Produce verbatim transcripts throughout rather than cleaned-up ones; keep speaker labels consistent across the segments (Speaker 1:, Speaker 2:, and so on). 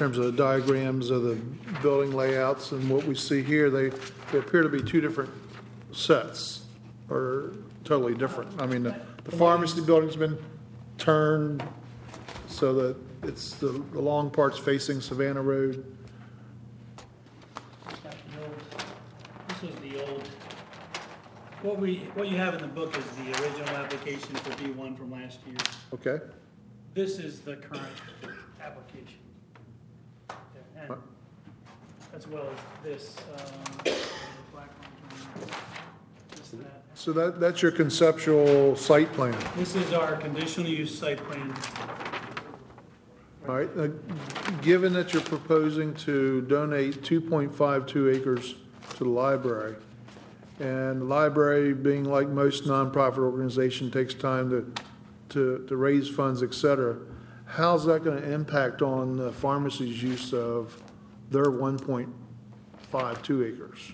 Speaker 1: terms of the diagrams of the building layouts and what we see here, they, they appear to be two different sets, or totally different. I mean, the, the pharmacy building's been turned so that it's the, the long parts facing Savannah Road.
Speaker 2: This was the old, what we, what you have in the book is the original application for B one from last year.
Speaker 1: Okay.
Speaker 2: This is the current application. And as well as this, um, black line, this, that.
Speaker 1: So that, that's your conceptual site plan.
Speaker 2: This is our conditional use site plan.
Speaker 1: All right. Uh, given that you're proposing to donate two point five two acres to the library, and the library, being like most nonprofit organization, takes time to, to, to raise funds, et cetera, how's that going to impact on the pharmacy's use of their one point five two acres?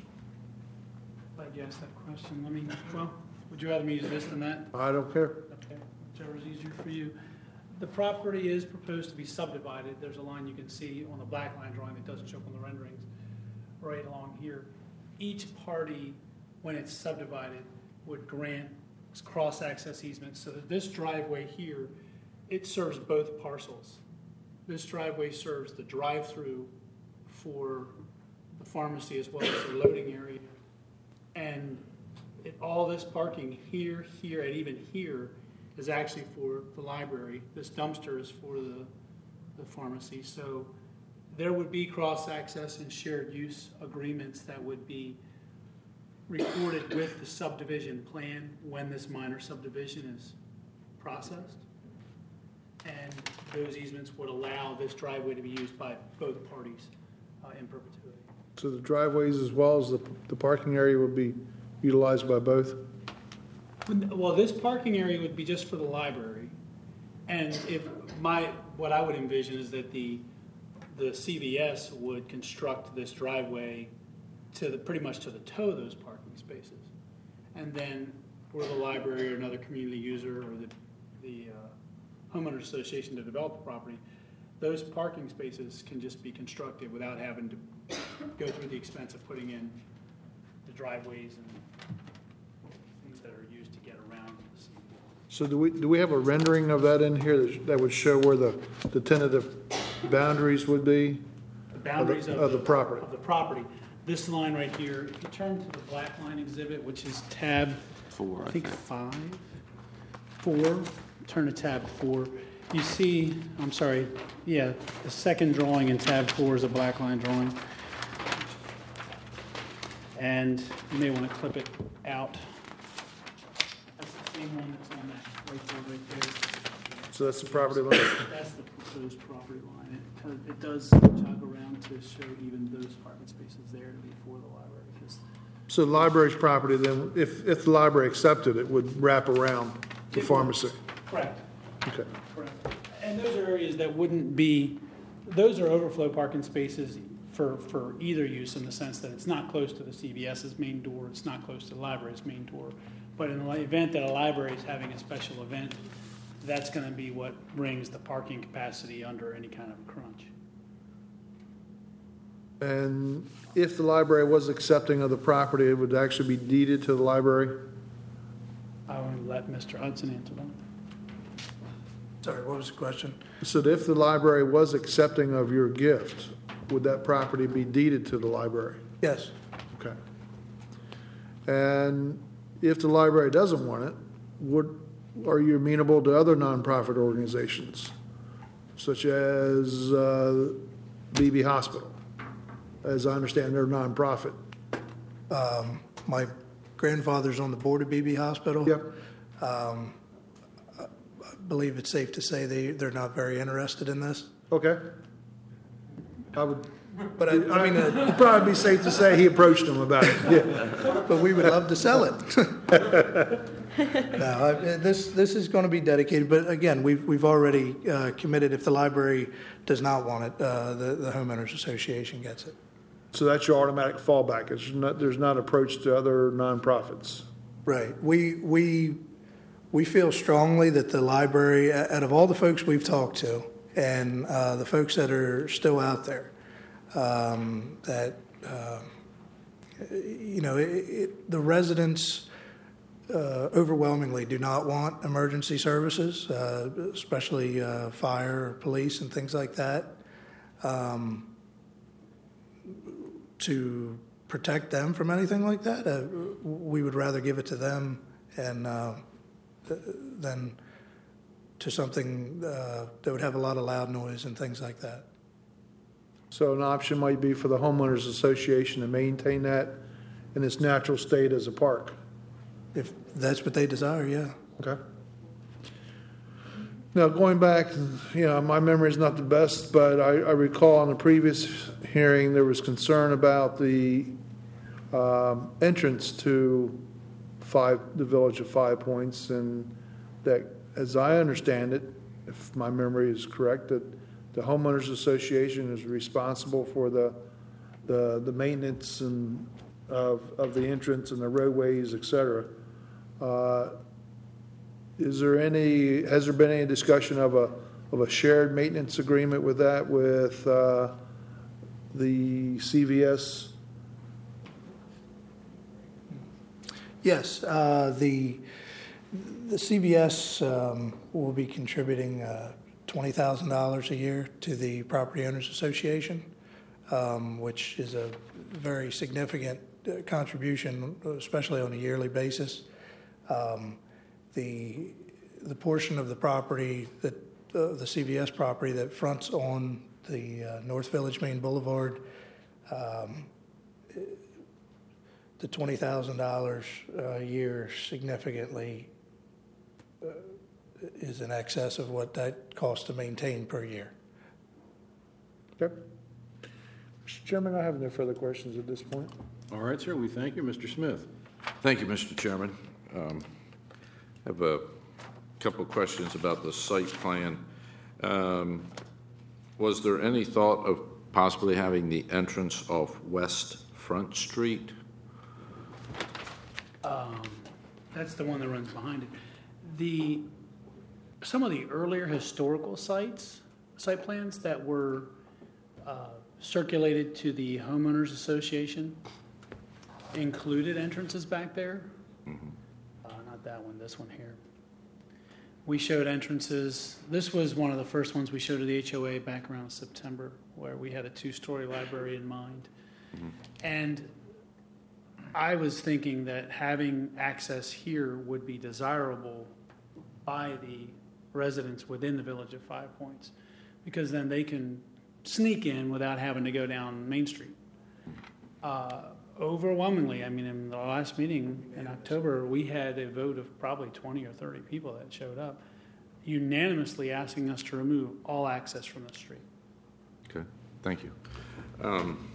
Speaker 2: I guess that question, let me, well, would you rather me use this than that?
Speaker 1: I don't care.
Speaker 2: Okay, whichever's easier for you. The property is proposed to be subdivided. There's a line you can see on the black line drawing that doesn't show up on the renderings, right along here. Each party, when it's subdivided, would grant cross-access easements so that this driveway here, it serves both parcels. This driveway serves the drive-through for the pharmacy as well as the loading area. And it, all this parking here, here, and even here is actually for the library. This dumpster is for the, the pharmacy. So there would be cross-access and shared use agreements that would be recorded with the subdivision plan when this minor subdivision is processed. And those easements would allow this driveway to be used by both parties uh, in perpetuity.
Speaker 1: So the driveways as well as the, the parking area would be utilized by both?
Speaker 2: Well, this parking area would be just for the library. And if my, what I would envision is that the, the C V S would construct this driveway to the, pretty much to the toe of those parking spaces. And then for the library or another community user or the, the uh, homeowners association to develop the property, those parking spaces can just be constructed without having to go through the expense of putting in the driveways and things that are used to get around the C V S.
Speaker 1: So do we, do we have a rendering of that in here that, that would show where the, the tentative boundaries would be?
Speaker 2: The boundaries
Speaker 1: of
Speaker 2: of,
Speaker 1: the, of the property.
Speaker 2: Of the property. This line right here, if you turn to the black line exhibit, which is tab
Speaker 3: Four,
Speaker 2: I
Speaker 3: I
Speaker 2: think,
Speaker 3: think.
Speaker 2: five, four, turn to tab four. You see, I'm sorry, yeah, the second drawing in tab four is a black line drawing. And you may want to clip it out. That's the same one that's on that right there, right there.
Speaker 1: So that's the property line?
Speaker 2: That's the proposed property line. It, it does jog around to show even those apartment spaces there to be for the library. Just
Speaker 1: So the library's property then, if, if the library accepted it, would wrap around the
Speaker 2: It would.
Speaker 1: pharmacy?
Speaker 2: correct.
Speaker 1: Okay.
Speaker 2: Correct. And those are areas that wouldn't be, those are overflow parking spaces for, for either use in the sense that it's not close to the C V S's main door, it's not close to the library's main door. But in the event that a library is having a special event, that's going to be what brings the parking capacity under any kind of crunch.
Speaker 1: And if the library was accepting of the property, it would actually be deeded to the library?
Speaker 2: I will let Mister Hudson answer that.
Speaker 4: Sorry, what was the question?
Speaker 1: So if the library was accepting of your gift, would that property be deeded to the library?
Speaker 4: Yes.
Speaker 1: Okay. And if the library doesn't want it, would, are you amenable to other nonprofit organizations, such as uh, B B Hospital? As I understand, they're nonprofit.
Speaker 4: Um, my grandfather's on the board of B B Hospital.
Speaker 1: Yep.
Speaker 4: Um, I believe it's safe to say they, they're not very interested in this.
Speaker 1: Okay. I would,
Speaker 4: But I, I mean, uh,
Speaker 1: it'd probably be safe to say he approached them about it. Yeah.
Speaker 4: but we would love to sell it. No, I, this this is going to be dedicated. But again, we've we've already uh, committed. If the library does not want it, uh, the the homeowners association gets it.
Speaker 1: So that's your automatic fallback. It's not, there's not approach to other nonprofits.
Speaker 4: Right. We we we feel strongly that the library, out of all the folks we've talked to, and uh, the folks that are still out there, um, that, uh, you know, it, it, the residents uh, overwhelmingly do not want emergency services, uh, especially uh, fire, police, and things like that. Um, to protect them from anything like that, uh, we would rather give it to them and uh, than to something uh, that would have a lot of loud noise and things like that.
Speaker 1: So an option might be for the homeowners association to maintain that in its natural state as a park.
Speaker 4: If that's what they desire, yeah.
Speaker 1: Okay. Now, going back, you know, my memory is not the best, but I, I recall in the previous hearing there was concern about the um, entrance to five, the village of Five Points, and that, as I understand it, if my memory is correct, that the homeowners association is responsible for the the, the maintenance and of of the entrance and the roadways, et cetera. Uh, Is there any, has there been any discussion of a, of a shared maintenance agreement with that, with uh, the C V S?
Speaker 4: Yes, uh, the the C V S um, will be contributing uh, twenty thousand dollars a year to the Property Owners Association, um, which is a very significant uh, contribution, especially on a yearly basis. Um, the the portion of the property that uh, the C V S property that fronts on the uh, North Village Main Boulevard, um, the twenty thousand dollars a year significantly uh, is in excess of what that costs to maintain per year.
Speaker 1: Okay. Mister Chairman, I have no further questions at this point.
Speaker 3: All right, sir. We thank you. Mister Smith.
Speaker 5: Thank you, Mister Chairman. Um, I have a couple of questions about the site plan. Um, was there any thought of possibly having the entrance off West Front Street?
Speaker 2: Um, that's the one that runs behind it. The, some of the earlier historical sites, site plans that were uh, circulated to the homeowners association included entrances back there.
Speaker 5: Mm-hmm.
Speaker 2: Uh, not that one, this one here. We showed entrances. This was one of the first ones we showed to the H O A back around September, where we had a two-story library in mind. Mm-hmm. And I was thinking that having access here would be desirable by the residents within the village of Five Points, because then they can sneak in without having to go down Main Street. Uh, overwhelmingly, I mean, in the last meeting in October, we had a vote of probably twenty or thirty people that showed up, unanimously asking us to remove all access from the street.
Speaker 5: Okay, thank you. Um,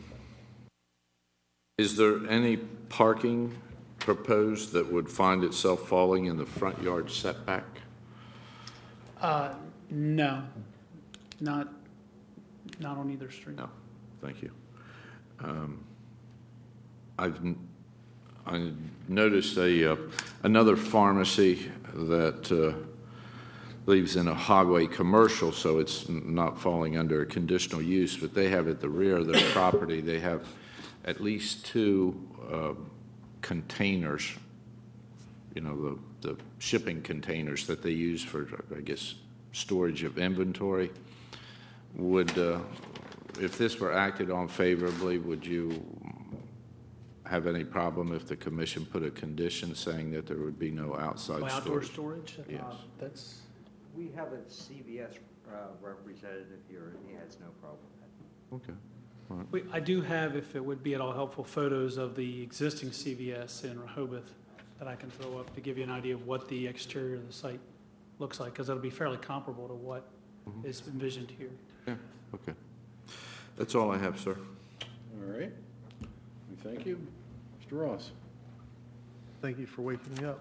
Speaker 5: is there any parking proposed that would find itself falling in the front yard setback?
Speaker 2: Uh, no, not not on either street.
Speaker 5: No, thank you. Um, I've I noticed a uh, another pharmacy that uh, lives in a highway commercial, so it's not falling under a conditional use, but they have at the rear of their property, they have at least two uh, containers, you know, the, the shipping containers that they use for, I guess, storage of inventory. Would, uh, if this were acted on favorably, would you have any problem if the commission put a condition saying that there would be no outside
Speaker 2: Oh,
Speaker 5: storage?
Speaker 2: outdoor storage?
Speaker 5: Yes.
Speaker 2: Uh, that's,
Speaker 6: We have a C V S uh, representative here, and he has no problem with that.
Speaker 5: Okay. All right.
Speaker 2: we, I do have, if it would be at all helpful, photos of the existing C V S in Rehoboth that I can throw up to give you an idea of what the exterior of the site looks like, because it'll be fairly comparable to what mm-hmm. is envisioned here.
Speaker 5: Yeah, okay. That's all I have, sir.
Speaker 3: All right. We thank you. Mister Ross.
Speaker 7: Thank you for waking me up.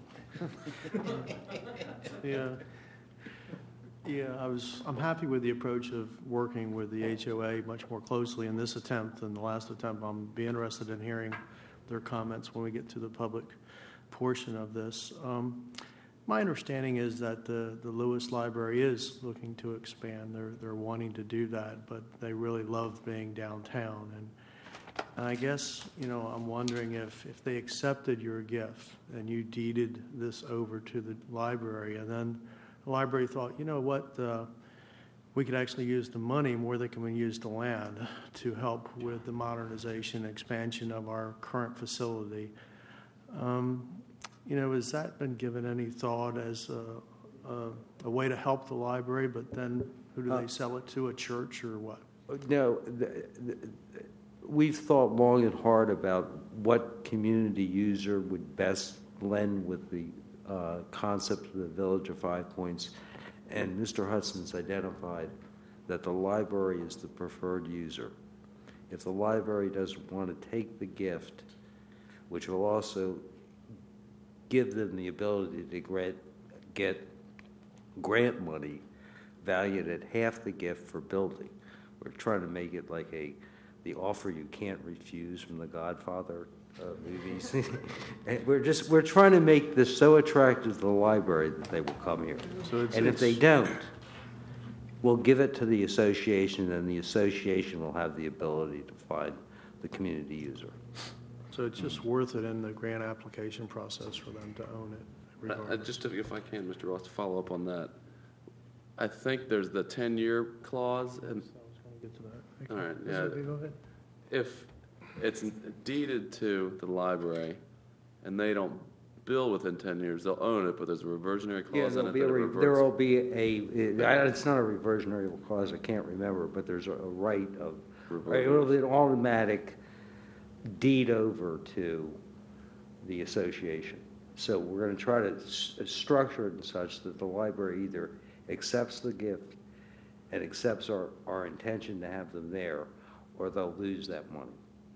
Speaker 7: Yeah. Yeah, I was, I'm happy with the approach of working with the H O A much more closely in this attempt than the last attempt. I'm be interested in hearing their comments when we get to the public portion of this. Um, My understanding is that the, the Lewis Library is looking to expand. They're, they're wanting to do that, but they really love being downtown. And, and I guess, you know, I'm wondering if, if they accepted your gift and you deeded this over to the library, and then the library thought, you know what, uh, we could actually use the money more than can we use the land to help with the modernization and expansion of our current facility. Um, You know, has that been given any thought as a, a, a way to help the library, but then who do they sell it to, a church or what?
Speaker 8: No, the, the, we've thought long and hard about what community user would best blend with the uh, concept of the Village of Five Points, and Mister Hudson's identified that the library is the preferred user. If the library doesn't want to take the gift, which will also give them the ability to grant, get grant money valued at half the gift for building. We're trying to make it like a the offer you can't refuse from the Godfather uh, movies. And we're just we're trying to make this so attractive to the library that they will come here.
Speaker 7: So it's,
Speaker 8: and if
Speaker 7: it's,
Speaker 8: they don't, we'll give it to the association, and the association will have the ability to find the community user.
Speaker 7: So it's just worth it in the grant application process for them to own it.
Speaker 9: Uh,
Speaker 7: regardless.
Speaker 9: just to, if I can, Mister Ross, to follow up on that, I think there's the ten-year clause, and
Speaker 7: I was going to get to that.
Speaker 9: all right,
Speaker 7: Is
Speaker 9: yeah.
Speaker 7: that okay? Go ahead.
Speaker 9: if it's deeded to the library and they don't build within ten years, they'll own it, but there's a reversionary
Speaker 8: Yeah,
Speaker 9: clause in
Speaker 8: there'll
Speaker 9: it
Speaker 8: be
Speaker 9: that
Speaker 8: a
Speaker 9: it
Speaker 8: re-
Speaker 9: reverts.
Speaker 8: there will be a, I- it's not a reversionary clause, I can't remember, but there's a a right of, right, it'll be an automatic deed over to the association. So we're going to try to s- structure it in such that the library either accepts the gift and accepts our, our intention to have them there, or they'll lose that money.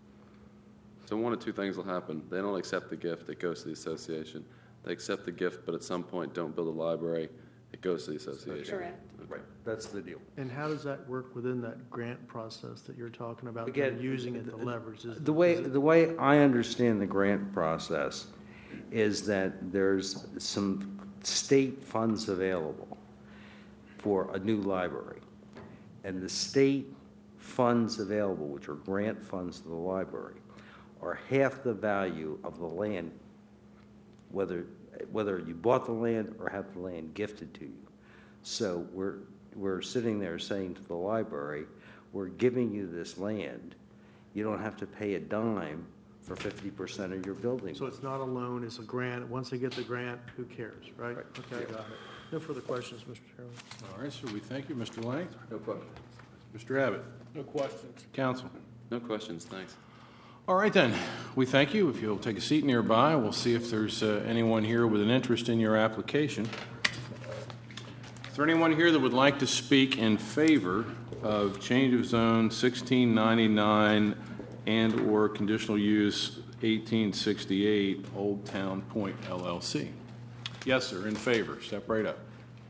Speaker 9: So one of two things will happen. They don't accept the gift, it goes to the association. They accept the gift, but at some point don't build a library, it goes to the association.
Speaker 10: Correct.
Speaker 8: Right, that's the deal.
Speaker 7: And how does that work within that grant process that you're talking about?
Speaker 8: Again,
Speaker 7: Using it to leverage? Is
Speaker 8: The way,
Speaker 7: is it-
Speaker 8: the way I understand the grant process is that there's some state funds available for a new library. And the state funds available, which are grant funds to the library, are half the value of the land, whether, whether you bought the land or have the land gifted to you. So we're, we're sitting there saying to the library, we're giving you this land. You don't have to pay a dime for fifty percent of your building.
Speaker 7: So it's not a loan, it's a grant. Once they get the grant, who cares, right?
Speaker 8: Right.
Speaker 7: Okay, got it. No further questions, Mister Chairman.
Speaker 3: All right, so we thank you, Mister Lang.
Speaker 9: No questions.
Speaker 3: Mister Abbott.
Speaker 1: No questions.
Speaker 3: Council.
Speaker 9: No questions, thanks.
Speaker 3: All right, then. We thank you. If you'll take a seat nearby, we'll see if there's uh, anyone here with an interest in your application. Is there anyone here that would like to speak in favor of change of zone sixteen ninety-nine and/or conditional use eighteen sixty-eight Old Town Point L L C? Yes, sir, in favor. Step right up.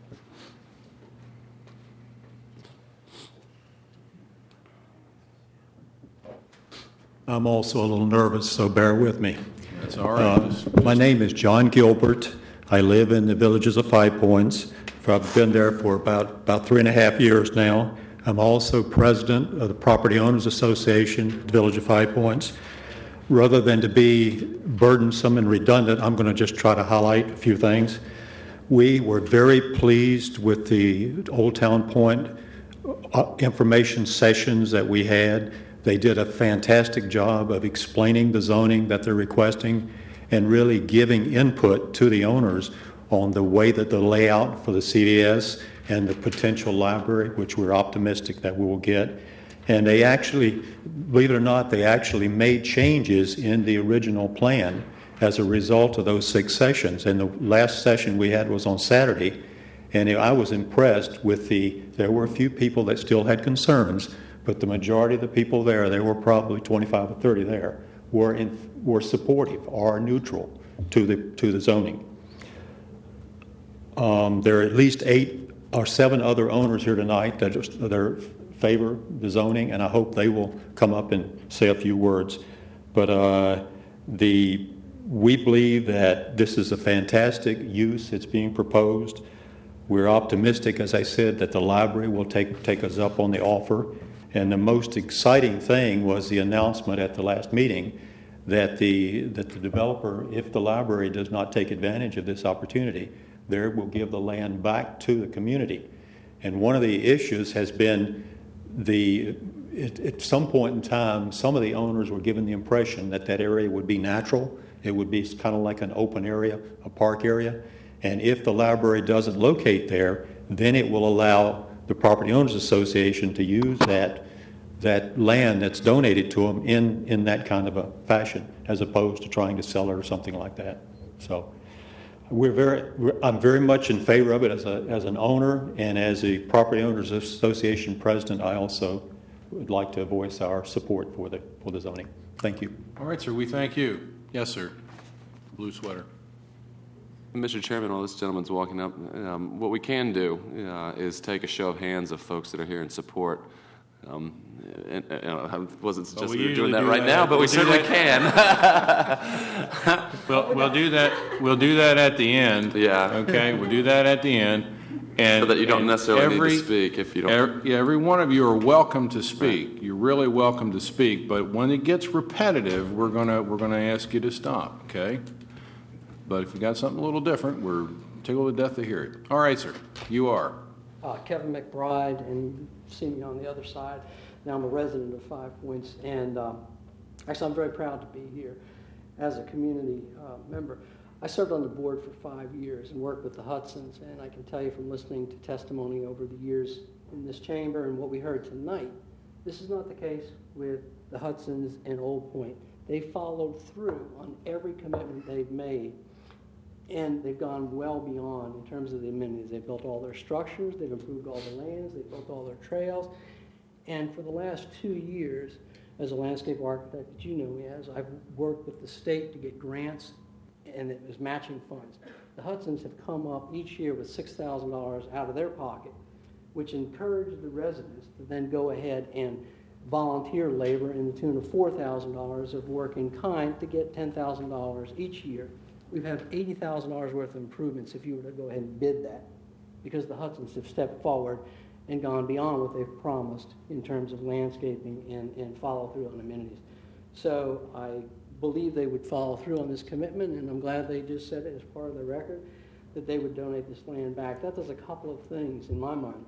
Speaker 11: I'm also a little nervous, so bear with me.
Speaker 3: That's all right.
Speaker 11: Uh, my name is John Gilbert. I live in the Villages of Five Points. I've been there for about, about three and a half years now. I'm also president of the Property Owners Association at the Village of Five Points. Rather than to be burdensome and redundant, I'm going to just try to highlight a few things. We were very pleased with the Old Town Point uh, information sessions that we had. They did a fantastic job of explaining the zoning that they're requesting and really giving input to the owners on the way that the layout for the C V S and the potential library, which we're optimistic that we will get. And they actually, believe it or not, they actually made changes in the original plan as a result of those six sessions. And the last session we had was on Saturday, and I was impressed with the, there were a few people that still had concerns, but the majority of the people there, there were probably twenty-five or thirty there, were in, were supportive or neutral to the to the zoning. Um, there are at least eight or seven other owners here tonight that just that are favor the zoning, and I hope they will come up and say a few words. But uh, the we believe that this is a fantastic use that's being proposed. We're optimistic, as I said, that the library will take, take us up on the offer. And the most exciting thing was the announcement at the last meeting that the, that the developer, if the library does not take advantage of this opportunity, there will give the land back to the community. And one of the issues has been the, it, at some point in time, some of the owners were given the impression that that area would be natural. It would be kind of like an open area, a park area. And if the library doesn't locate there, then it will allow the Property Owners Association to use that that land that's donated to them in, in that kind of a fashion, as opposed to trying to sell it or something like that. So we're very, we're, I'm very much in favor of it as a as an owner, and as a Property Owners Association president, I also would like to voice our support for the for the zoning. Thank you.
Speaker 3: All right, sir. We thank you. Yes, sir. Blue sweater.
Speaker 9: Mister Chairman, while this gentleman's walking up, um, what we can do uh, is take a show of hands of folks that are here in support. Um, and, and, I wasn't suggesting
Speaker 3: well, we
Speaker 9: we were doing that
Speaker 3: do
Speaker 9: right
Speaker 3: that.
Speaker 9: now, but
Speaker 3: we'll
Speaker 9: we certainly
Speaker 3: that.
Speaker 9: can.
Speaker 3: we'll, we'll do that. We'll do that at the end.
Speaker 9: Yeah.
Speaker 3: Okay. We'll do that at the end. And
Speaker 9: so that you don't necessarily
Speaker 3: every,
Speaker 9: need to speak if you don't.
Speaker 3: Every, yeah, every one of you are welcome to speak. Right. You're really welcome to speak. But when it gets repetitive, we're gonna we're gonna ask you to stop. Okay. But if you got something a little different, we're tickled to death to hear it. All right, sir. You are.
Speaker 10: Uh, Kevin McBride, and you see me on the other side. Now I'm a resident of Five Points, and um, actually I'm very proud to be here as a community uh, member. I served on the board for five years and worked with the Hudsons, and I can tell you from listening to testimony over the years in this chamber and what we heard tonight, this is not the case with the Hudsons and Old Point. They followed through on every commitment they've made, and they've gone well beyond in terms of the amenities. They've built all their structures, they've improved all the lands, they've built all their trails, and for the last two years, as a landscape architect that you know me as, I've worked with the state to get grants, and it was matching funds. The Hudsons have come up each year with six thousand dollars out of their pocket, which encouraged the residents to then go ahead and volunteer labor in the tune of four thousand dollars of work in kind to get ten thousand dollars each year. We've had eighty thousand dollars worth of improvements if you were to go ahead and bid that, because the Hudsons have stepped forward and gone beyond what they've promised in terms of landscaping and, and follow through on amenities. So I believe they would follow through on this commitment, and I'm glad they just said it as part of the record, that they would donate this land back. That does a couple of things in my mind.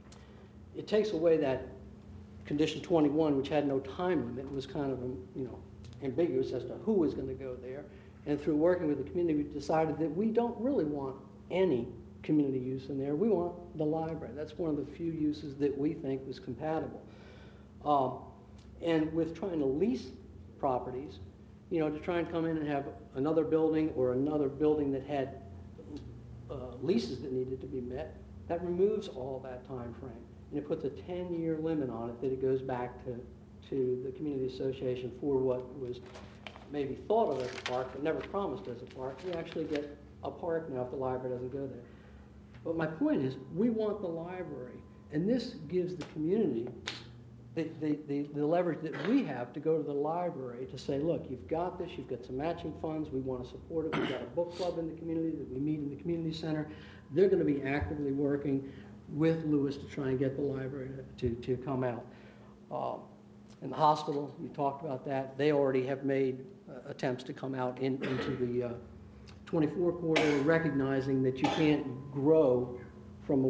Speaker 10: It takes away that condition twenty-one, which had no time limit, was kind of, you know, ambiguous as to who was going to go there. And through working with the community, we decided that we don't really want any community use in there. We want the library. That's one of the few uses that we think was compatible. Um, and with trying to lease properties, you know, to try and come in and have another building or another building that had uh, leases that needed to be met, that removes all that time frame. And it puts a ten-year limit on it that it goes back to, to the community association for what was maybe thought of as a park, but never promised as a park. We actually get a park now if the library doesn't go there. But my point is, we want the library, and this gives the community the, the, the, the leverage that we have to go to the library to say, look, you've got this, you've got some matching funds, we want to support it, we've got a book club in the community that we meet in the community center. They're going to be actively working with Lewis to try and get the library to, to come out. Um, in the hospital, you talked about that. They already have made uh, attempts to come out in, into the uh, twenty-four corridor, recognizing that you can't grow from a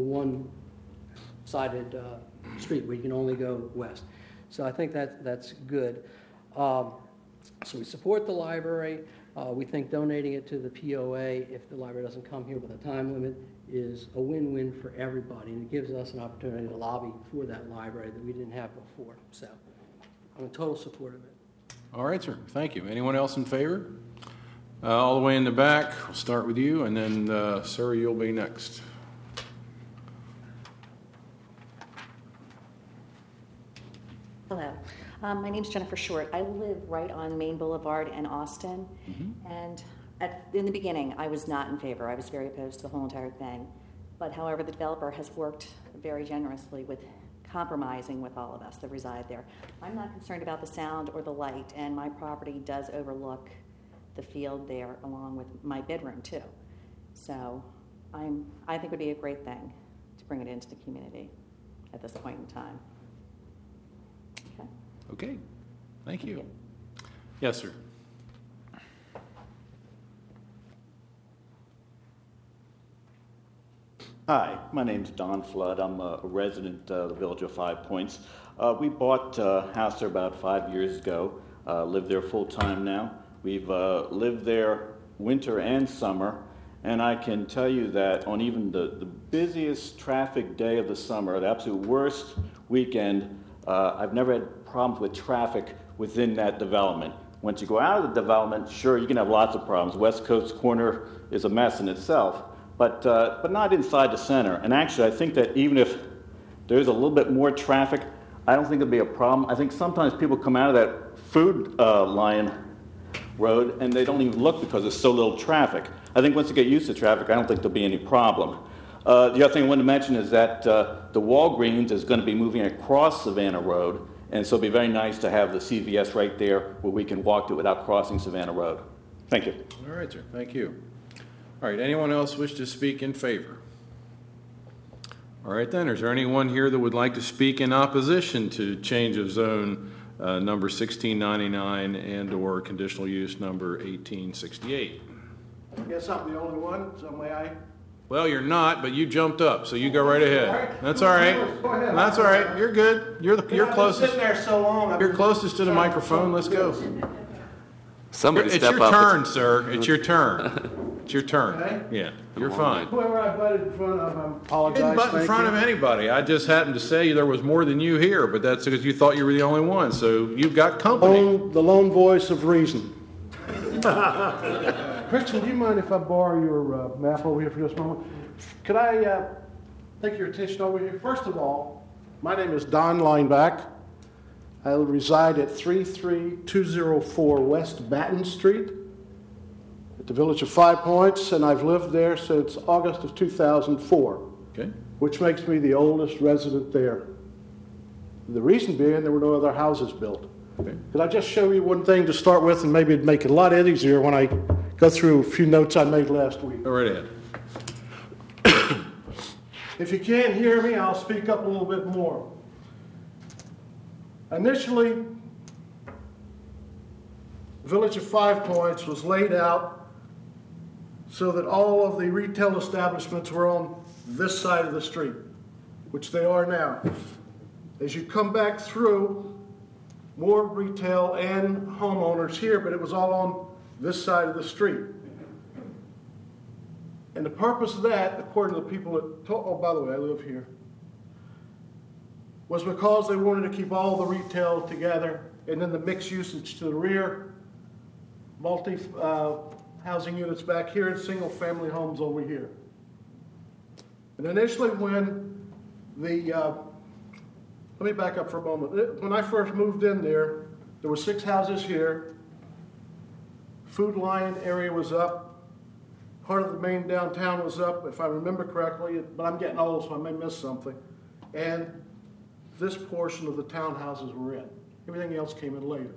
Speaker 10: one-sided uh, street where you can only go west. So I think that that's good. Um, so we support the library. Uh, we think donating it to the P O A, if the library doesn't come here with a time limit, is a win-win for everybody, and it gives us an opportunity to lobby for that library that we didn't have before. So I'm in total support of it.
Speaker 3: All right, sir. Thank you. Anyone else in favor? Uh, all the way in the back. We'll start with you, and then, uh, sir, you'll be next.
Speaker 12: Hello. Um, my name's Jennifer Short. I live right on Main Boulevard in Austin. Mm-hmm. And at, in the beginning, I was not in favor. I was very opposed to the whole entire thing. But however, the developer has worked very generously with compromising with all of us that reside there. I'm not concerned about the sound or the light, and my property does overlook the field there along with my bedroom too. So I'm, I think it would be a great thing to bring it into the community at this point in time. Okay.
Speaker 3: Okay, thank you.
Speaker 12: Thank you.
Speaker 3: Yes, sir.
Speaker 13: Hi, my name's Don Flood. I'm a resident of the Village of Five Points. Uh, we bought a house there about five years ago, uh, live there full time now. We've uh, lived there winter and summer, and I can tell you that on even the, the busiest traffic day of the summer, the absolute worst weekend, uh, I've never had problems with traffic within that development. Once you go out of the development, sure, you can have lots of problems. West Coast Corner is a mess in itself. But, uh, but not inside the center. And actually, I think that even if there's a little bit more traffic, I don't think it'll be a problem. I think sometimes people come out of that Food uh, Lion Road and they don't even look because there's so little traffic. I think once you get used to traffic, I don't think there'll be any problem. Uh, the other thing I wanted to mention is that uh, the Walgreens is going to be moving across Savannah Road, and so it'll be very nice to have the C V S right there where we can walk to it without crossing Savannah Road. Thank you.
Speaker 3: All right, sir. Thank you. All right, anyone else wish to speak in favor? All right, then, is there anyone here that would like to speak in opposition to change of zone uh, number sixteen ninety-nine and or conditional use number eighteen sixty-eight?
Speaker 14: I guess I'm the only one, so may I?
Speaker 3: Well, you're not, but you jumped up, so you go right ahead. That's all right. That's all right. You're good. You're the you're closest.
Speaker 14: Sitting there so long.
Speaker 3: You're closest to the microphone. Let's go.
Speaker 9: Somebody
Speaker 3: it's
Speaker 9: step
Speaker 3: your
Speaker 9: up.
Speaker 3: turn, sir. It's your turn. It's your turn.
Speaker 14: Okay.
Speaker 3: Yeah, you're fine.
Speaker 14: Whoever I butted in front of, I
Speaker 3: You
Speaker 14: apologize.
Speaker 3: didn't butt in
Speaker 14: Thank
Speaker 3: front
Speaker 14: you.
Speaker 3: of anybody. I just happened to say there was more than you here, but that's because you thought you were the only one. So you've got company.
Speaker 14: Lone, the lone voice of reason. Christian, do you mind if I borrow your uh, map over here for just a moment? Could I uh, take your attention over here? First of all, my name is Don Lineback. I reside at three three two zero four West Batten Street at the Village of Five Points, and I've lived there since August of two thousand four,
Speaker 3: Okay.
Speaker 14: which makes me the oldest resident there. The reason being there were no other houses built.
Speaker 3: Okay.
Speaker 14: Could I just show you one thing to start with, and maybe it'd make it a lot easier when I go through a few notes I made last week.
Speaker 3: Go right ahead.
Speaker 14: If you can't hear me, I'll speak up a little bit more. Initially, the Village of Five Points was laid out so that all of the retail establishments were on this side of the street, which they are now. As you come back through, more retail and homeowners here, but it was all on this side of the street. And the purpose of that, according to the people that told, oh, by the way, I live here, was because they wanted to keep all the retail together, and then the mixed usage to the rear, multi uh, housing units back here, and single family homes over here. And initially when the, uh, let me back up for a moment. When I first moved in there, there were six houses here. Food Lion area was up. Part of the main downtown was up, if I remember correctly, but I'm getting old, so I may miss something. And this portion of the townhouses were in. Everything else came in later.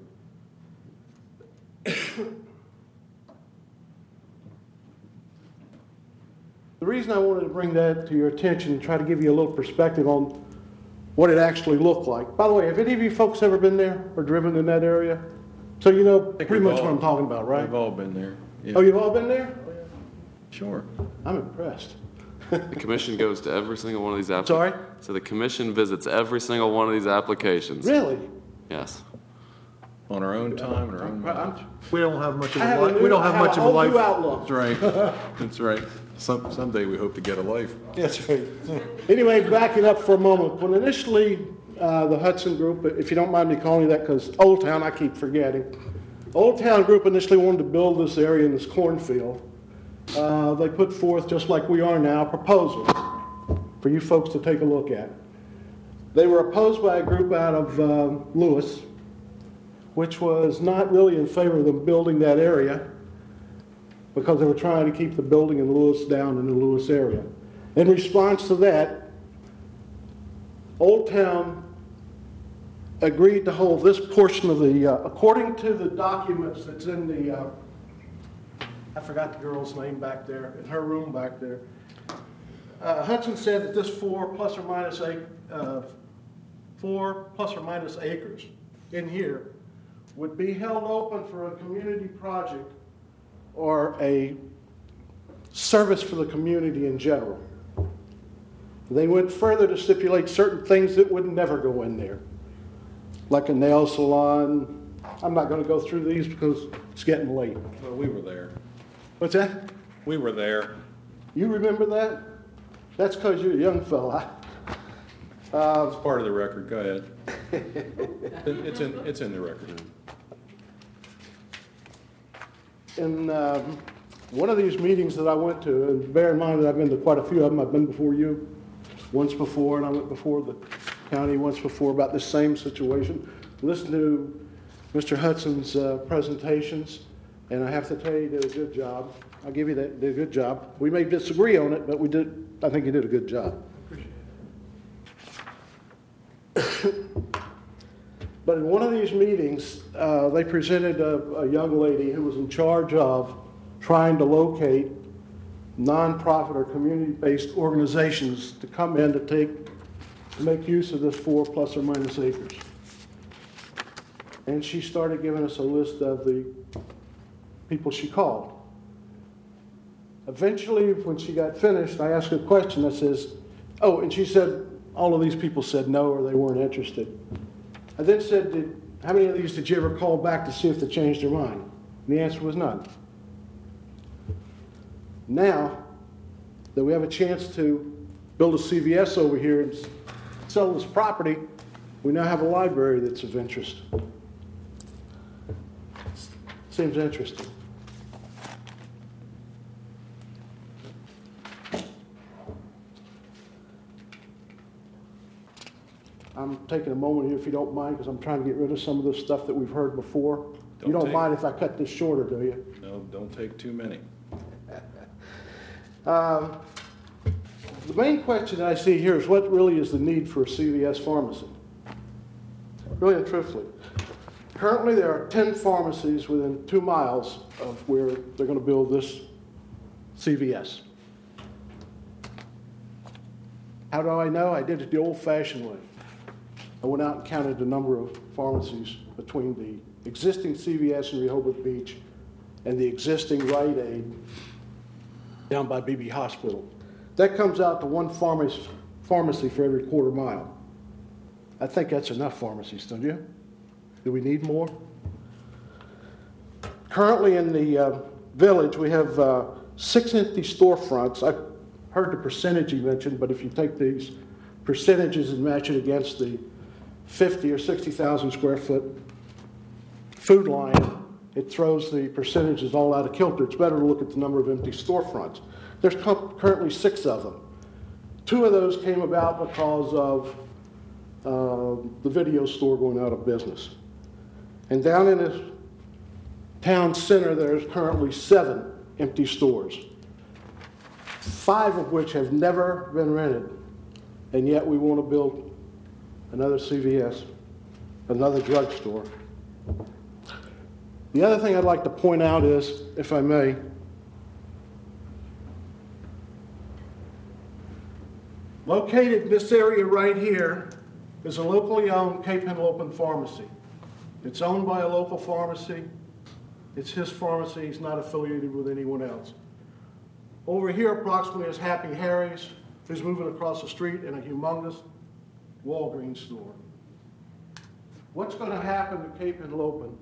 Speaker 14: The reason I wanted to bring that to your attention and try to give you a little perspective on what it actually looked like. By the way, have any of you folks ever been there or driven in that area? So you know pretty much what I'm talking about, right?
Speaker 3: We've all been there. Yeah.
Speaker 14: Oh, you've all been there?
Speaker 3: Sure.
Speaker 14: I'm impressed.
Speaker 9: The commission goes to every single one of these applications.
Speaker 14: Sorry?
Speaker 9: So the commission visits every single one of these applications.
Speaker 14: Really?
Speaker 9: Yes.
Speaker 3: On our own time and our own mileage.
Speaker 1: We don't have much of
Speaker 14: I
Speaker 1: a
Speaker 14: have a
Speaker 1: life.
Speaker 14: new,
Speaker 1: We don't
Speaker 14: I
Speaker 1: have much
Speaker 14: a
Speaker 1: of a
Speaker 14: whole
Speaker 1: life.
Speaker 14: new outlook.
Speaker 3: That's right. That's right. Some, someday we hope to get a life.
Speaker 14: That's right. Anyway, backing up for a moment. When initially uh, the Hudson Group, if you don't mind me calling you that, because Old Town, I keep forgetting. Old Town Group initially wanted to build this area in this cornfield. Uh, they put forth, just like we are now, proposals for you folks to take a look at. They were opposed by a group out of uh, Lewis, which was not really in favor of them building that area because they were trying to keep the building in Lewis down in the Lewis area. In response to that, Old Town agreed to hold this portion of the, uh, according to the documents that's in the uh, I forgot the girl's name back there, in her room back there. Uh, Hudson said that this four plus or minus eight, uh, four plus or minus acres in here would be held open for a community project or a service for the community in general. They went further to stipulate certain things that would never go in there, like a nail salon. I'm not going to go through these because it's getting late.
Speaker 3: Well, we were there.
Speaker 14: What's that?
Speaker 3: We were there.
Speaker 14: You remember that? That's because you're a young fella. Uh,
Speaker 3: It's part of the record. Go ahead. It's in, it's in the record.
Speaker 14: In um, one of these meetings that I went to, and bear in mind that I've been to quite a few of them, I've been before you once before, and I went before the county once before about this same situation. Listened to Mister Hudson's uh, presentations, and I have to tell you, he did a good job. I'll give you that, did a good job. We may disagree on it, but we did, I think he did a good job. But in one of these meetings, uh, they presented a, a young lady who was in charge of trying to locate nonprofit or community-based organizations to come in to take, to make use of this four plus or minus acres. And she started giving us a list of the people she called. Eventually, when she got finished, I asked her a question that says, oh, and she said, all of these people said no or they weren't interested. I then said, did, how many of these did you ever call back to see if they changed their mind? And the answer was none. Now that we have a chance to build a C V S over here and sell this property, we now have a library that's of interest. Seems interesting. I'm taking a moment here, if you don't mind, because I'm trying to get rid of some of the stuff that we've heard before.
Speaker 3: Don't
Speaker 14: you don't
Speaker 3: take-
Speaker 14: mind if I cut this shorter, do you?
Speaker 3: No, don't take too many.
Speaker 14: Um, the main question that I see here is what really is the need for a C V S pharmacy? Really and truthfully. Currently, there are ten pharmacies within two miles of where they're going to build this C V S. How do I know? I did it the old-fashioned way. I went out and counted the number of pharmacies between the existing C V S in Rehoboth Beach and the existing Rite Aid down by B B Hospital. That comes out to one pharmacy, pharmacy for every quarter mile. I think that's enough pharmacies, don't you? Do we need more? Currently in the uh, village, we have uh, six empty storefronts. I heard the percentage you mentioned, but if you take these percentages and match it against the fifty or sixty thousand square foot food line, it throws the percentages all out of kilter. It's better to look at the number of empty storefronts. There's currently six of them. Two of those came about because of uh, the video store going out of business. And down in the town center, there's currently seven empty stores, five of which have never been rented, and yet we want to build another C V S, another drugstore. The other thing I'd like to point out is, if I may, located in this area right here is a locally owned Cape Henlopen pharmacy. It's owned by a local pharmacy. It's his pharmacy. He's not affiliated with anyone else. Over here approximately is Happy Harry's, who's moving across the street in a humongous Walgreens store. What's going to happen to Cape Henlopen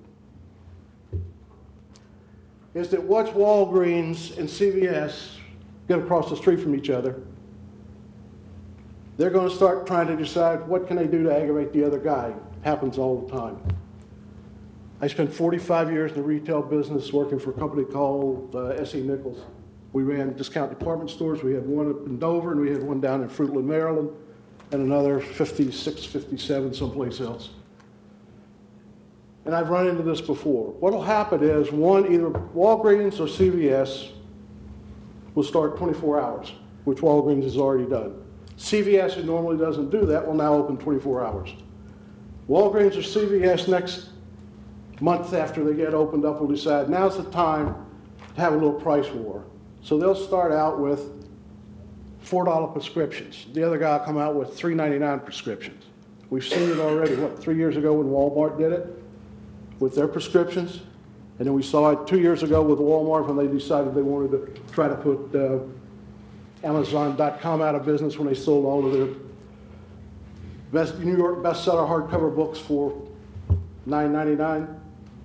Speaker 14: is that once Walgreens and C V S get across the street from each other, they're going to start trying to decide what can they do to aggravate the other guy. Happens all the time. I spent forty-five years in the retail business working for a company called uh, S E Nichols. We ran discount department stores. We had one up in Dover, and we had one down in Fruitland, Maryland, and another fifty-six, fifty-seven someplace else. And I've run into this before. What will happen is, one, either Walgreens or C V S will start twenty-four hours, which Walgreens has already done. C V S, who normally doesn't do that, will now open twenty-four hours. Walgreens or C V S next month after they get opened up will decide now's the time to have a little price war. So they'll start out with four dollar prescriptions. The other guy will come out with three ninety-nine prescriptions. We've seen it already, what, three years ago when Walmart did it with their prescriptions? And then we saw it two years ago with Walmart when they decided they wanted to try to put uh, Amazon dot com out of business when they sold all of their best New York bestseller hardcover books for nine ninety-nine.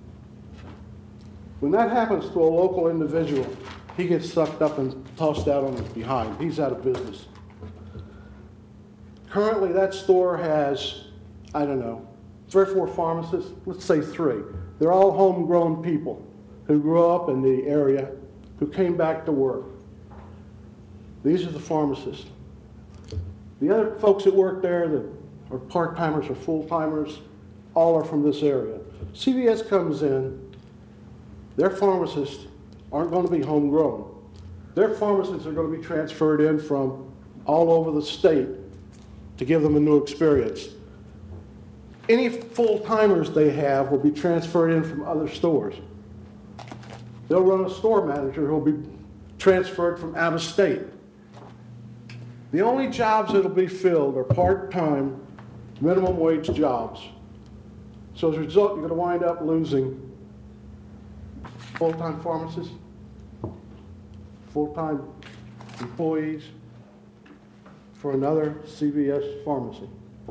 Speaker 14: When that happens to a local individual, he gets sucked up and tossed out on his behind. He's out of business. Currently, that store has, I don't know, three or four pharmacists. Let's say three. They're all homegrown people who grew up in the area, who came back to work. These are the pharmacists. The other folks that work there that are part-timers or full-timers, all are from this area. C V S comes in, their pharmacists aren't going to be homegrown. Their pharmacists are going to be transferred in from all over the state to give them a new experience. Any full-timers they have will be transferred in from other stores. They'll run a store manager who will be transferred from out of state. The only jobs that will be filled are part-time, minimum wage jobs. So as a result, you're going to wind up losing full-time pharmacists, full-time employees for another C V S pharmacy.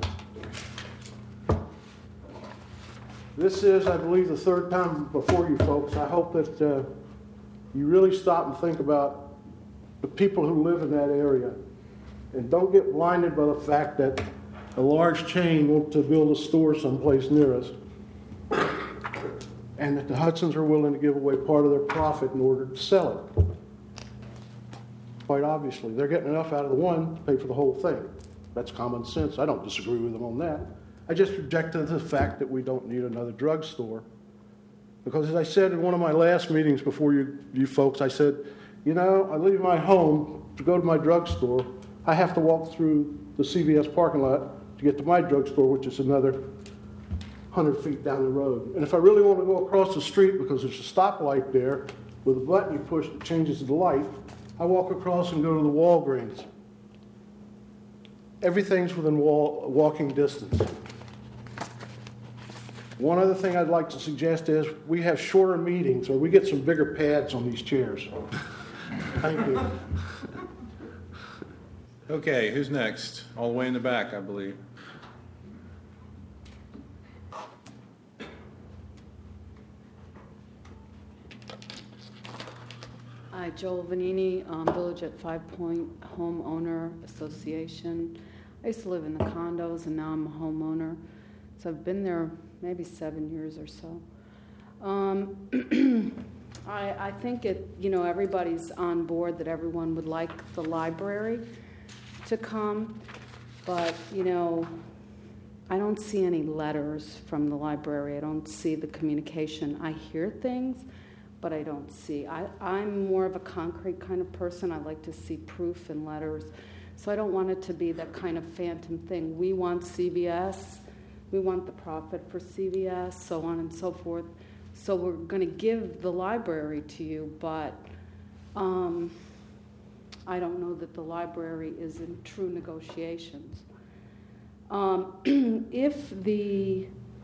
Speaker 14: This is, I believe, the third time before you folks. I hope that uh, you really stop and think about the people who live in that area. And don't get blinded by the fact that a large chain wants to build a store someplace near us, and that the Hudsons are willing to give away part of their profit in order to sell it. Quite obviously, they're getting enough out of the one to pay for the whole thing. That's common sense. I don't disagree with them on that. I just rejected the fact that we don't need another drugstore. Because as I said in one of my last meetings before you, you folks, I said, you know, I leave my home to go to my drugstore. I have to walk through the C V S parking lot to get to my drugstore, which is another one hundred feet down the road. And if I really want to go across the street because there's a stoplight there with a button you push that changes the light, I walk across and go to the Walgreens. Everything's within wall, walking distance. One other thing I'd like to suggest is we have shorter meetings or we get some bigger pads on these chairs. Thank you.
Speaker 3: Okay, who's next? All the way in the back, I believe.
Speaker 15: Hi, Joel Vanini, um, Village at Five Point Homeowner Association. I used to live in the condos, and now I'm a homeowner. So I've been there maybe seven years or so. Um, I, I think it, you know, everybody's on board that everyone would like the library to come, but, you know, I don't see any letters from the library. I don't see the communication. I hear things, but I don't see. I, I'm more of a concrete kind of person. I like to see proof and letters. So I don't want it to be that kind of phantom thing. We want C V S. We want the profit for C V S, so on and so forth. So we're going to give the library to you, but um, I don't know that the library is in true negotiations. Um, if the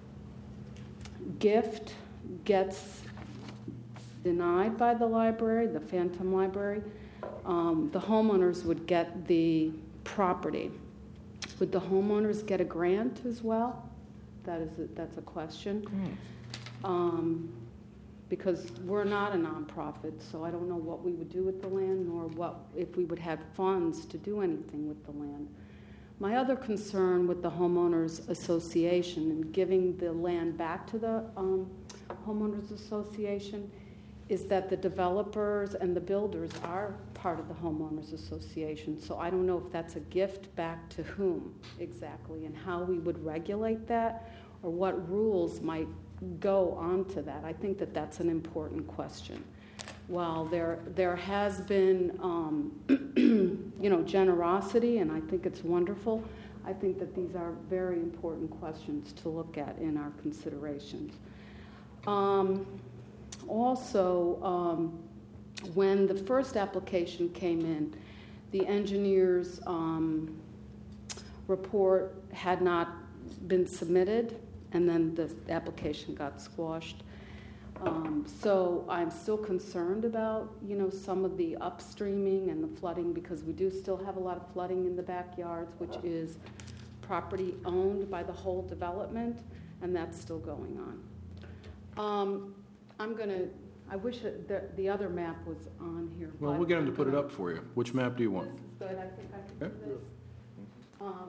Speaker 15: gift gets denied by the library, the Phantom Library, um, the homeowners would get the property. Would the homeowners get a grant as well? That is a, that's a question. Um, because we're not a nonprofit, so I don't know what we would do with the land, nor what if we would have funds to do anything with the land. My other concern with the homeowners association and giving the land back to the um, homeowners association is that the developers and the builders are part of the homeowners association. So I don't know if that's a gift back to whom exactly and how we would regulate that or what rules might go onto that. I think that that's an important question. While there there has been um, you know, generosity, and I think it's wonderful, I think that these are very important questions to look at in our considerations. Um, also, um, when the first application came in, the engineer's um, report had not been submitted, and then the application got squashed. Um, so I'm still concerned about, you know, some of the upstreaming and the flooding, because we do still have a lot of flooding in the backyards, which is property owned by the whole development, and that's still going on. Um, I'm going to, I wish it, the, the other map was on here.
Speaker 3: Well, we'll get him to put it up for you. Which map do you want?
Speaker 15: This is good. I think I can
Speaker 3: Okay.
Speaker 15: do this. Um,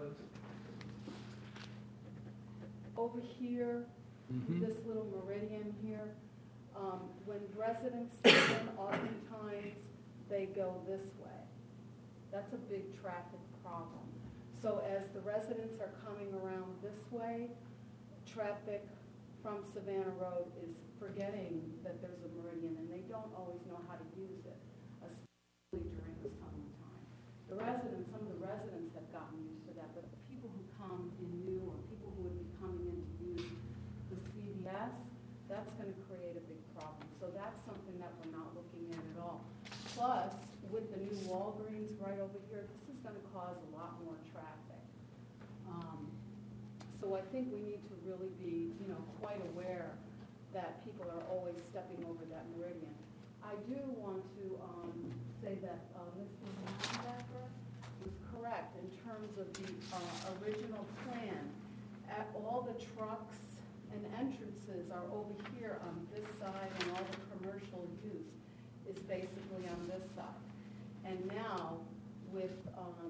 Speaker 15: over here,
Speaker 3: Mhm.
Speaker 15: this little meridian here, um, when residents come in, oftentimes they go this way. That's a big traffic problem. So as the residents are coming around this way, traffic from Savannah Road is forgetting that there's a meridian, and they don't always know how to use it, especially during the summertime. The residents, some of the residents have gotten used to that, but the people who come in new, or people who would be coming in to use the C V S, that's going to create a big problem. So that's something that we're not looking at at all. Plus, with the new Walgreens right over here, this is going to cause a lot more traffic. Um, so I think we need to really be, you know, quite aware that people are always stepping over that meridian. I do want to um, say that uh, Mister Linebacker was correct in terms of the uh, original plan. At all the trucks and entrances are over here on this side, and all the commercial use is basically on this side. And now, with um,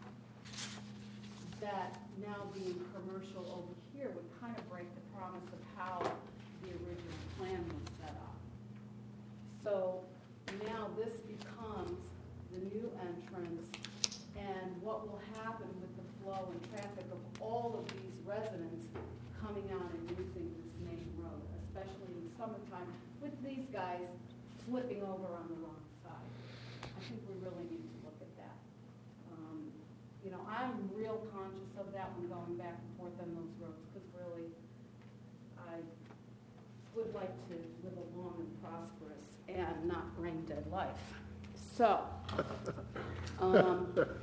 Speaker 15: that now being commercial over here, would kind of break the promise of how the original plan was set up. So now this becomes the new entrance, and what will happen with the flow and traffic of all of these residents coming out and using this main road, especially in the summertime, with these guys flipping over on the wrong side. I think we really need to look at that. Um, you know, I'm real conscious of that when going back and forth on those roads, because really, I would like to live a long and prosperous and not brain dead life. So, um,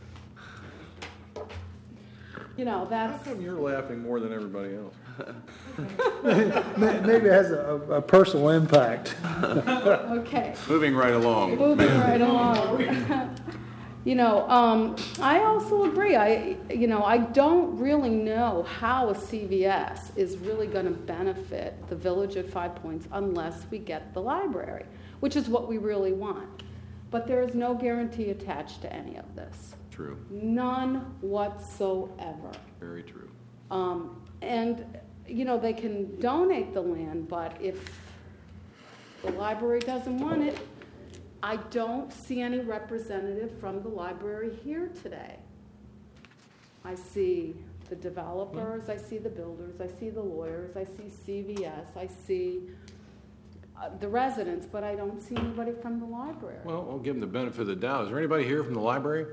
Speaker 15: you know, that's.
Speaker 3: How come you're laughing more than everybody else?
Speaker 1: Maybe it has a, a personal impact.
Speaker 15: Okay.
Speaker 3: Moving right along.
Speaker 15: Moving right along. You know, um, I also agree. I, you know, I don't really know how a C V S is really going to benefit the village at Five Points unless we get the library, which is what we really want. But there is no guarantee attached to any of this.
Speaker 3: True.
Speaker 15: None whatsoever.
Speaker 3: Very true.
Speaker 15: Um, and, you know, they can donate the land, but if the library doesn't want it, I don't see any representative from the library here today. I see the developers, I see the builders, I see the lawyers, I see C V S, I see uh, the residents, but I don't see anybody from the library.
Speaker 3: Well, I'll give them the benefit of the doubt. Is there anybody here from the library?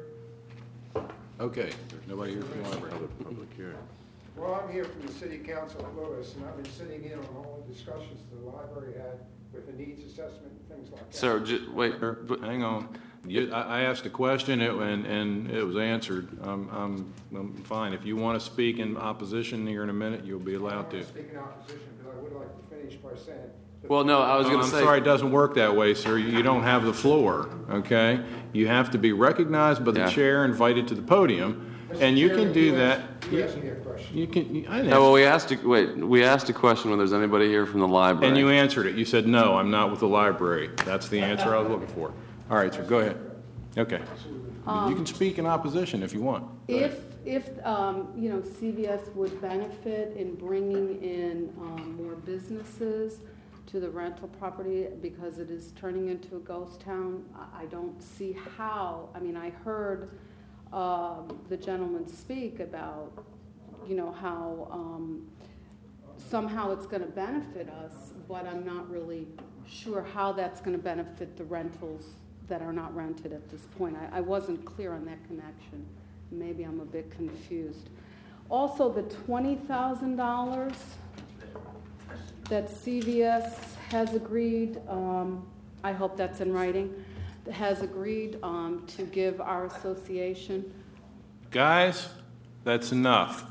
Speaker 3: Okay, there's nobody here from the library.
Speaker 5: Public hearing.
Speaker 16: Well, I'm here from the City Council of Lewis, and I've been sitting in on all the discussions the library had with the needs assessment and things like that.
Speaker 9: Sir, ju- wait.
Speaker 3: Hang on. You, I, I asked a question it, and, and it was answered. I'm, I'm, I'm fine. If you want to speak in opposition here in a minute, you'll be allowed to.
Speaker 16: I speak in opposition, but I would like to finish by saying.
Speaker 9: Well, no, I was
Speaker 3: Oh,
Speaker 9: going to
Speaker 3: I'm
Speaker 9: say.
Speaker 3: sorry, it doesn't work that way, sir. You don't have the floor, okay? You have to be recognized by the
Speaker 9: Yeah.
Speaker 3: chair, invited to the podium, and you can do that.
Speaker 16: You asked me a question.
Speaker 3: You can. I didn't
Speaker 9: No, well, we asked. A, wait, we asked a question when there's anybody here from the library.
Speaker 3: And you answered it. You said, no, I'm not with the library. That's the answer I was looking for. All right, sir, go ahead. Okay. You can speak in opposition if you want. Go
Speaker 15: If,
Speaker 3: ahead.
Speaker 15: if, um, you know, C V S would benefit in bringing in, um, more businesses to the rental property because it is turning into a ghost town, I, I don't see how. I mean, I heard, um, the gentleman speak about, you know, how, um, somehow it's gonna benefit us, but I'm not really sure how that's gonna benefit the rentals that are not rented at this point. I, I wasn't clear on that connection. Maybe I'm a bit confused. Also, the twenty thousand dollars that C V S has agreed, um, I hope that's in writing, has agreed um, to give our association.
Speaker 3: Guys, that's enough.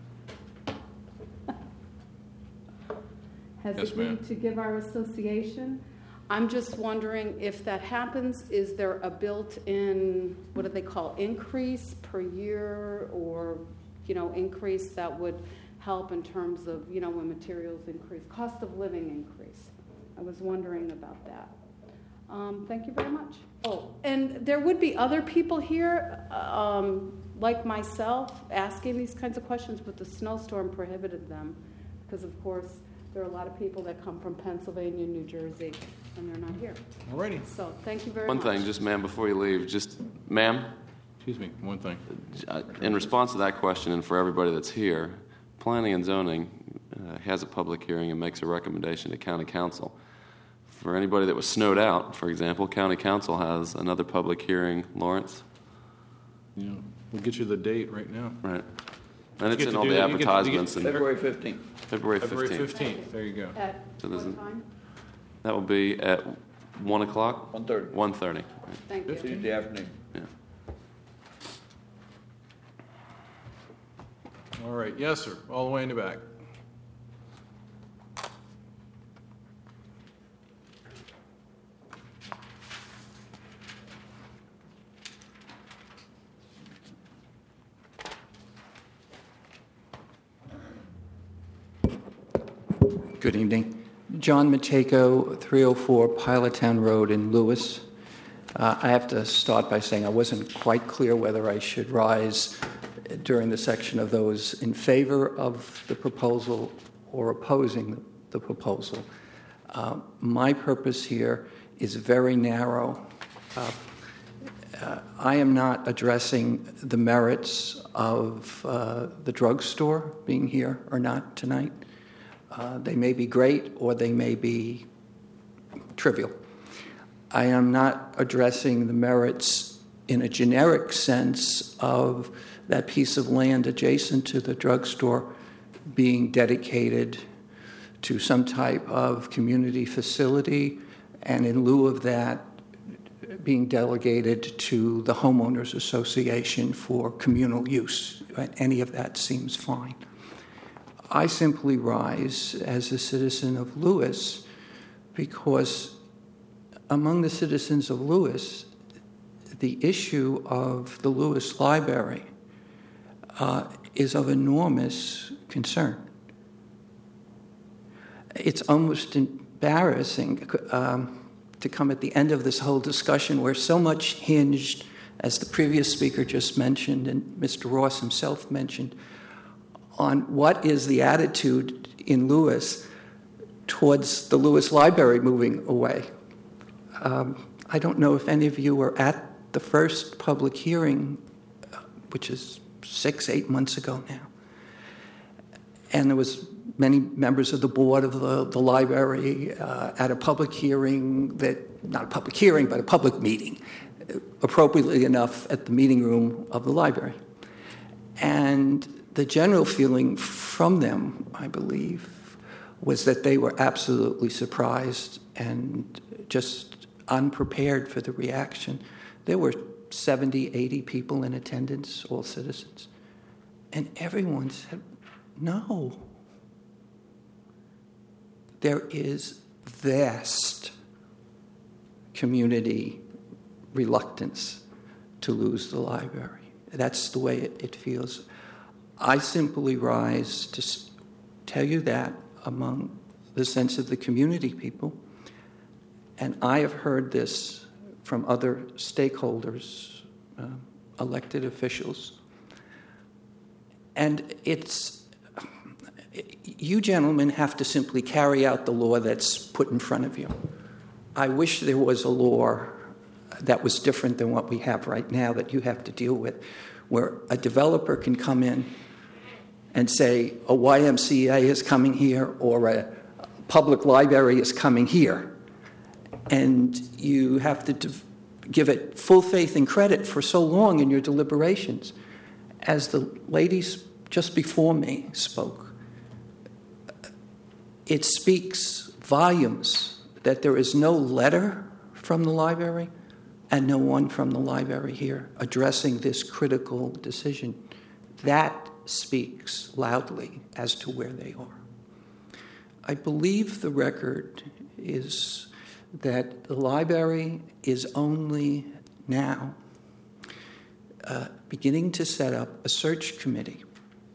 Speaker 15: Has
Speaker 3: Yes,
Speaker 15: agreed
Speaker 3: ma'am.
Speaker 15: to give our association. I'm just wondering if that happens, is there a built-in, what do they call, increase per year, or, you know, increase that would help in terms of, you know, when materials increase, cost of living increase? I was wondering about that. Um, thank you very much. Oh, and there would be other people here, um, like myself, asking these kinds of questions, but the snowstorm prohibited them, because of course there are a lot of people that come from Pennsylvania, New Jersey, and they're not here.
Speaker 3: Alrighty.
Speaker 15: So thank you very
Speaker 9: One
Speaker 15: much.
Speaker 9: thing, just ma'am, before you leave, just ma'am.
Speaker 3: Excuse me, one thing.
Speaker 9: Uh, In response to that question, and for everybody that's here, Planning and Zoning uh, has a public hearing and makes a recommendation to County Council. For anybody that was snowed out, for example, County Council has another public hearing. Lawrence?
Speaker 3: Yeah, we'll get you the date right now.
Speaker 9: Right. And it's
Speaker 3: get
Speaker 9: in
Speaker 3: to
Speaker 9: all
Speaker 3: do
Speaker 9: the
Speaker 3: that. You get to- you
Speaker 9: advertisements.
Speaker 3: get-
Speaker 9: and
Speaker 13: February fifteenth.
Speaker 9: February
Speaker 3: February
Speaker 9: fifteenth.
Speaker 3: fifteenth, there you go.
Speaker 15: At
Speaker 9: So there's
Speaker 15: what
Speaker 9: a-
Speaker 15: time?
Speaker 9: That will be at one o'clock?
Speaker 13: One thirty.
Speaker 9: one thirty.
Speaker 15: Thank you.
Speaker 13: Tuesday afternoon.
Speaker 9: Yeah.
Speaker 3: All right, yes, sir, all the way in the back.
Speaker 17: Good evening. John Matejko, three oh four Pilottown Road in Lewis. Uh, I have to start by saying I wasn't quite clear whether I should rise during the section of those in favor of the proposal or opposing the proposal. Uh, my purpose here is very narrow. Uh, uh, I am not addressing the merits of uh, the drugstore being here or not tonight. Uh, they may be great or they may be trivial. I am not addressing the merits in a generic sense of that piece of land adjacent to the drugstore being dedicated to some type of community facility, and in lieu of that, being delegated to the homeowners association for communal use. Any of that seems fine. I simply rise as a citizen of Lewis because among the citizens of Lewis, the issue of the Lewis Library uh, is of enormous concern. It's almost embarrassing um, to come at the end of this whole discussion where so much hinged, as the previous speaker just mentioned and Mister Ross himself mentioned, on what is the attitude in Lewis towards the Lewis Library moving away. Um, I don't know if any of you were at the first public hearing, which is six, eight months ago now. And there was many members of the board of the, the library uh, at a public hearing that, not a public hearing, but a public meeting, appropriately enough at the meeting room of the library. And the general feeling from them, I believe, was that they were absolutely surprised and just unprepared for the reaction. There were seventy, eighty people in attendance, all citizens. And everyone said, no. There is vast community reluctance to lose the library. That's the way it, it feels. I simply rise to tell you that among the sense of the community people, and I have heard this from other stakeholders, uh, elected officials, and it's, you gentlemen have to simply carry out the law that's put in front of you. I wish there was a law that was different than what we have right now that you have to deal with, where a developer can come in and say a Y M C A is coming here or a public library is coming here. And you have to de- give it full faith and credit for so long in your deliberations. As the ladies just before me spoke, it speaks volumes that there is no letter from the library and no one from the library here addressing this critical decision. That speaks loudly as to where they are. I believe the record is that the library is only now uh, beginning to set up a search committee.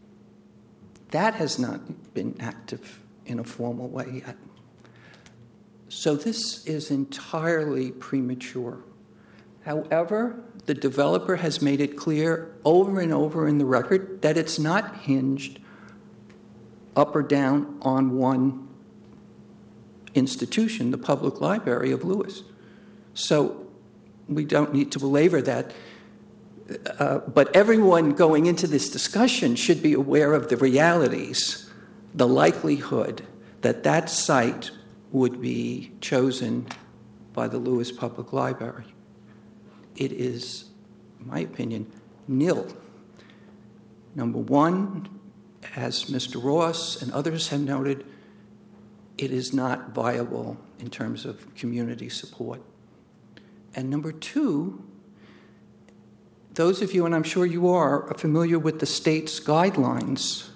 Speaker 17: That has not been active in a formal way yet. So this is entirely premature. However, the developer has made it clear over and over in the record that it's not hinged up or down on one institution, the Public Library of Lewis. So we don't need to belabor that. Uh, but everyone going into this discussion should be aware of the realities, the likelihood that that site would be chosen by the Lewis Public Library. It is, in my opinion, nil. Number one, as Mister Ross and others have noted, it is not viable in terms of community support. And number two, those of you, and I'm sure you are, are familiar with the state's guidelines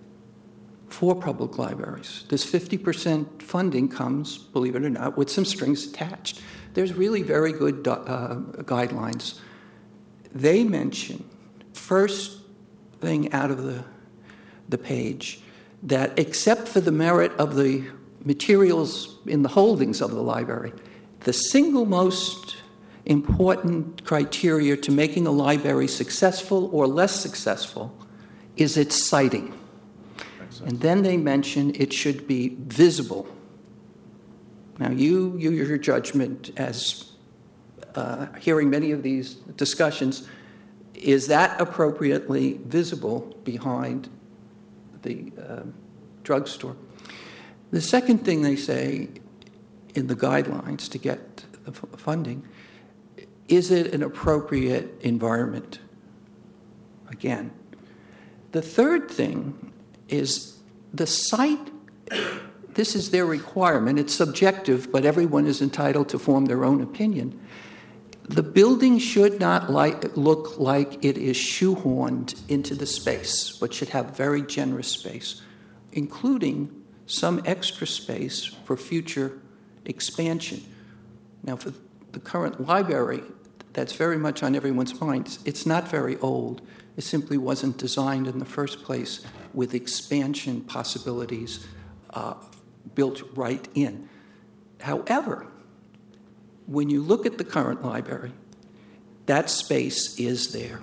Speaker 17: for public libraries. This fifty percent funding comes, believe it or not, with some strings attached. There's really very good uh, guidelines. They mention, first thing out of the, the page, that except for the merit of the materials in the holdings of the library, the single most important criteria to making a library successful or less successful is its siting. And then they mention it should be visible. Now, you, you your judgment as uh, hearing many of these discussions, is that appropriately visible behind the uh, drugstore? The second thing they say in the guidelines to get the f- funding, is it an appropriate environment? Again. The third thing is the site, this is their requirement, it's subjective, but everyone is entitled to form their own opinion. The building should not like, look like it is shoehorned into the space, but should have very generous space, including some extra space for future expansion. Now, for the current library, that's very much on everyone's minds. It's not very old. It simply wasn't designed in the first place with expansion possibilities uh, built right in. However, when you look at the current library, that space is there.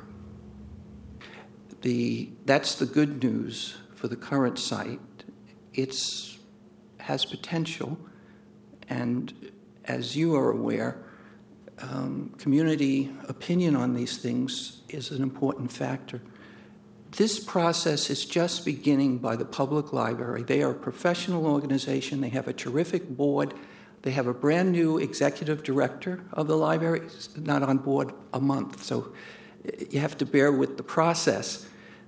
Speaker 17: The, that's the good news for the current site. It has potential, and as you are aware, um, community opinion on these things is an important factor. This process is just beginning by the public library. They are a professional organization. They have a terrific board. They have a brand new executive director of the library, not on board a month, so you have to bear with the process.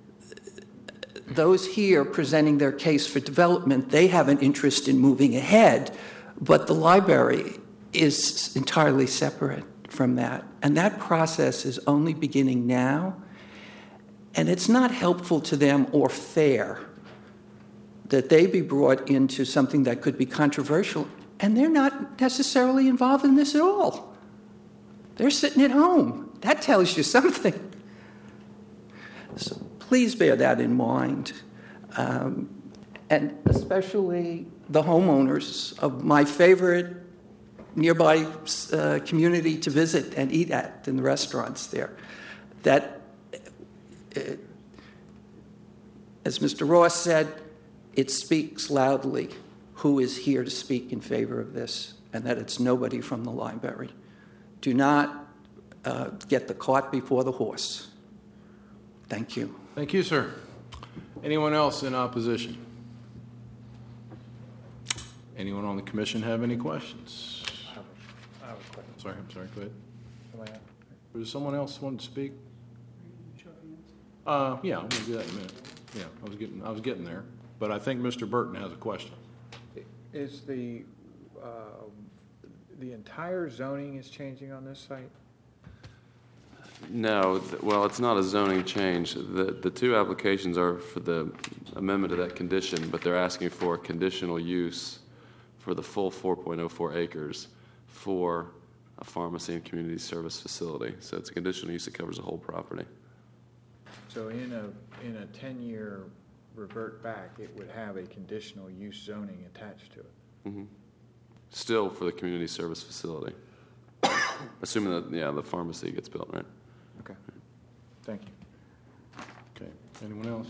Speaker 17: Those here presenting their case for development, they have an interest in moving ahead, but the library is entirely separate from that. And that process is only beginning now, and it's not helpful to them or fair that they be brought into something that could be controversial, and they're not necessarily involved in this at all. They're sitting at home. That tells you something. So please bear that in mind, um, and especially the homeowners of my favorite nearby uh, community to visit and eat at in the restaurants there. That, uh, as Mister Ross said, it speaks loudly who is here to speak in favor of this, and that it's nobody from the library. Do not uh, get the cart before the horse. Thank you.
Speaker 3: Thank you, sir. Anyone else in opposition? Anyone on the commission have any questions?
Speaker 18: I have a, I have a question.
Speaker 3: Sorry, I'm sorry, go ahead.
Speaker 18: Am I-
Speaker 3: Was someone else wanting to speak? Uh, yeah, I'm gonna do that in a minute. Yeah, I was getting, I was getting there, but I think Mister Burton has a question.
Speaker 18: Is the, uh, the entire zoning is changing on this site?
Speaker 9: No, th- well, it's not a zoning change. The, the two applications are for the amendment of that condition, but they're asking for conditional use for the full four point oh four acres for a pharmacy and community service facility. So it's a conditional use that covers the whole property.
Speaker 18: So in a, in a ten-year revert back, it would have a conditional use zoning attached to it?
Speaker 9: Mm-hmm. Still for the community service facility. Assuming that, yeah, the pharmacy gets built, right?
Speaker 18: Okay. Thank you.
Speaker 3: Okay. Anyone else?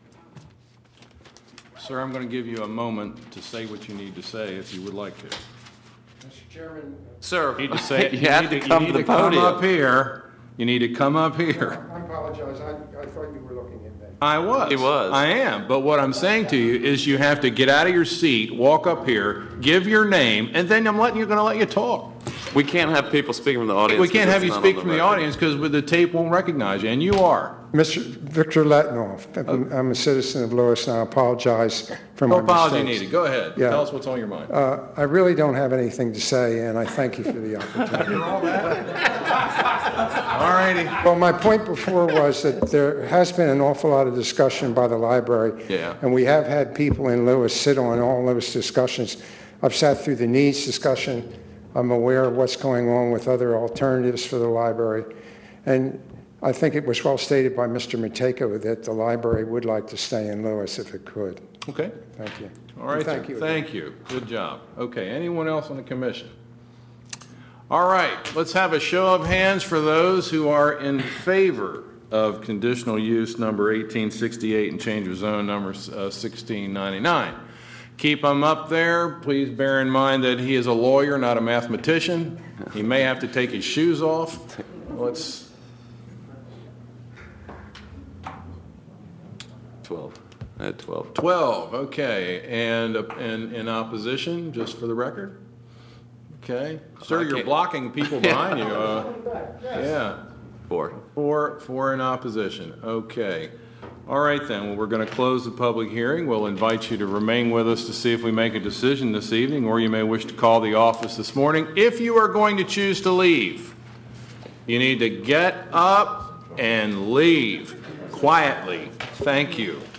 Speaker 3: Sir, I'm going to give you a moment to say what you need to say if you would like to.
Speaker 16: Mister Chairman.
Speaker 9: Sir,
Speaker 3: you need to say it.
Speaker 9: you,
Speaker 3: You
Speaker 9: have
Speaker 3: need
Speaker 9: to
Speaker 3: to,
Speaker 9: come
Speaker 3: you
Speaker 9: to
Speaker 3: need
Speaker 9: the
Speaker 3: to
Speaker 9: podium.
Speaker 3: come up here. You need to come up here.
Speaker 16: I apologize, I, I thought you were looking at that.
Speaker 3: I was.
Speaker 9: He was.
Speaker 3: I am. But what I'm saying to you is you have to get out of your seat, walk up here, give your name, and then I'm letting you going to let you talk.
Speaker 9: We can't have people speaking from the audience.
Speaker 3: We can't
Speaker 9: 'cause
Speaker 3: have
Speaker 9: it's
Speaker 3: you
Speaker 9: not
Speaker 3: speak
Speaker 9: on
Speaker 3: from the
Speaker 9: record.
Speaker 3: audience because the tape won't recognize you, and you are.
Speaker 16: Mister Victor Letnoff, I'm, I'm a citizen of Lewis, and I apologize for my
Speaker 3: No apology
Speaker 16: mistakes.
Speaker 3: needed. Go ahead.
Speaker 16: Yeah.
Speaker 3: Tell us what's on your mind.
Speaker 16: Uh, I really don't have anything to say, and I thank you for the opportunity.
Speaker 3: All righty.
Speaker 16: Well, my point before was that there has been an awful lot of discussion by the library.
Speaker 3: Yeah.
Speaker 16: And we have had people in Lewis sit on all those discussions. I've sat through the needs discussion. I'm aware of what's going on with other alternatives for the library. And I think it was well stated by Mister Matejko that the library would like to stay in Lewis if it could.
Speaker 3: Okay.
Speaker 16: Thank you.
Speaker 3: All right.
Speaker 16: And thank
Speaker 3: sir.
Speaker 16: you.
Speaker 3: Thank you. Good job. Okay. Anyone else on the commission? All right. Let's have a show of hands for those who are in favor of conditional use number eighteen sixty-eight and change of zone number uh, sixteen ninety-nine. Keep him up there. Please bear in mind that he is a lawyer, not a mathematician. He may have to take his shoes off. Let's.
Speaker 9: twelve. I had twelve.
Speaker 3: twelve, okay. And uh, in, in opposition, just for the record? Okay. Sir,
Speaker 9: I
Speaker 3: you're
Speaker 9: can't-
Speaker 3: blocking people behind you. Uh, yeah.
Speaker 9: Four.
Speaker 3: Four, four in opposition. Okay. All right, then. Well, we're going to close the public hearing. We'll invite you to remain with us to see if we make a decision this evening, or you may wish to call the office this morning. If you are going to choose to leave, you need to get up and leave quietly. Thank you.